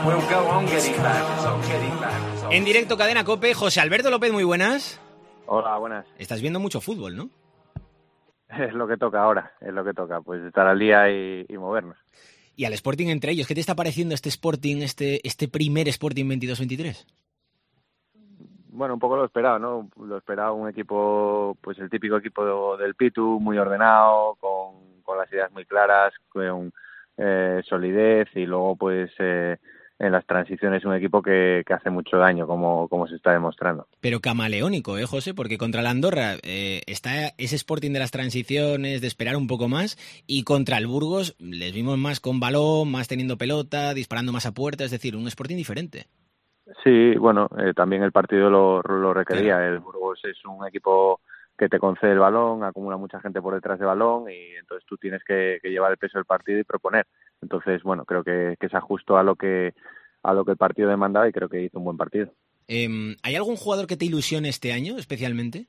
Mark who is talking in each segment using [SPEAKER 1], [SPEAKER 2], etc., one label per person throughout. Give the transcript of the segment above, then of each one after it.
[SPEAKER 1] En directo, Cadena COPE, José Alberto López, muy buenas.
[SPEAKER 2] Hola, buenas.
[SPEAKER 1] Estás viendo mucho fútbol, ¿no?
[SPEAKER 2] Es lo que toca ahora, pues estar al día y movernos.
[SPEAKER 1] Y al Sporting entre ellos, ¿qué te está pareciendo este Sporting, este primer Sporting 22-23?
[SPEAKER 2] Bueno, un poco lo esperado, ¿no? Lo esperado, un equipo, pues el típico equipo del Pitu, muy ordenado, con las ideas muy claras, con solidez y luego pues en las transiciones un equipo que hace mucho daño, como se está demostrando.
[SPEAKER 1] Pero camaleónico, José? Porque contra la Andorra está ese Sporting de las transiciones, de esperar un poco más, y contra el Burgos les vimos más con balón, más teniendo pelota, disparando más a puerta, es decir, un Sporting diferente.
[SPEAKER 2] Sí, bueno, también el partido lo requería.
[SPEAKER 1] Claro.
[SPEAKER 2] El Burgos es un equipo que te concede el balón, acumula mucha gente por detrás del balón y entonces tú tienes que llevar el peso del partido y proponer. Entonces, bueno, creo que se ajustó a lo que el partido demandaba y creo que hizo un buen partido.
[SPEAKER 1] ¿Hay algún jugador que te ilusione este año especialmente?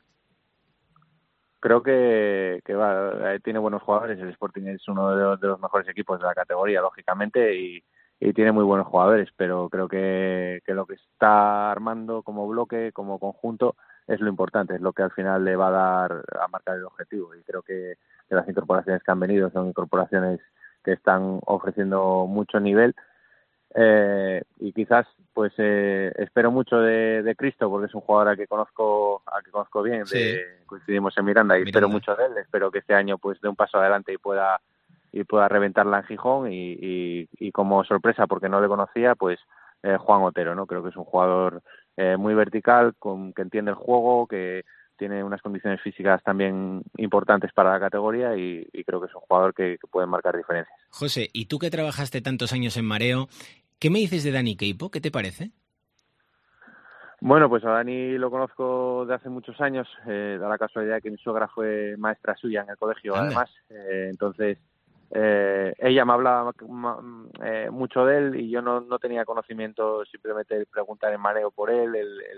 [SPEAKER 2] Creo que tiene buenos jugadores. El Sporting es uno de los mejores equipos de la categoría, lógicamente, y tiene muy buenos jugadores, pero creo que lo que está armando como bloque, como conjunto, es lo importante, es lo que al final le va a marcar el objetivo. Y creo que las incorporaciones que han venido son incorporaciones que están ofreciendo mucho nivel. Y quizás pues espero mucho de Cristo, porque es un jugador al que conozco bien.
[SPEAKER 1] Sí.
[SPEAKER 2] Coincidimos en Miranda y espero mucho de él. Espero que este año pues dé un paso adelante y pueda reventarla en Gijón y como sorpresa, porque no le conocía, pues Juan Otero, ¿no? Creo que es un jugador muy vertical, que entiende el juego, que tiene unas condiciones físicas también importantes para la categoría y creo que es un jugador que puede marcar diferencias.
[SPEAKER 1] José, y tú que trabajaste tantos años en Mareo, ¿qué me dices de Dani Queipo? ¿Qué te parece?
[SPEAKER 2] Bueno, pues a Dani lo conozco de hace muchos años. Da la casualidad que mi suegra fue maestra suya en el colegio,
[SPEAKER 1] Anda.
[SPEAKER 2] además. Entonces, ella me hablaba mucho de él y yo no tenía conocimiento, simplemente preguntar en Mareo por él,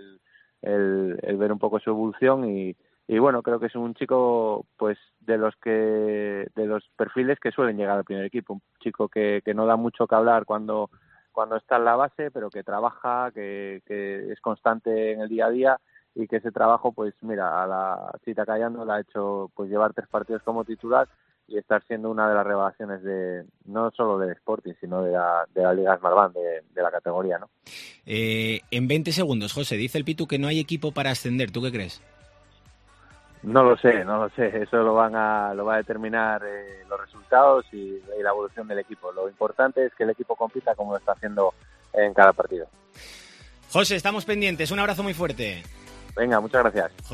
[SPEAKER 2] el ver un poco su evolución y bueno, creo que es un chico pues de los perfiles que suelen llegar al primer equipo, un chico que no da mucho que hablar cuando está en la base, pero que trabaja, que es constante en el día a día y que ese trabajo, pues mira, a la Chita Callando le ha hecho pues llevar 3 partidos como titular y estar siendo una de las revelaciones no solo del Sporting, sino de la Liga Smartbank, de la categoría, ¿no?
[SPEAKER 1] En 20 segundos, José, dice el Pitu que no hay equipo para ascender. ¿Tú qué crees?
[SPEAKER 2] No lo sé. Eso lo va a determinar los resultados y la evolución del equipo. Lo importante es que el equipo compita como lo está haciendo en cada partido.
[SPEAKER 1] José, estamos pendientes. Un abrazo muy fuerte.
[SPEAKER 2] Venga, muchas gracias.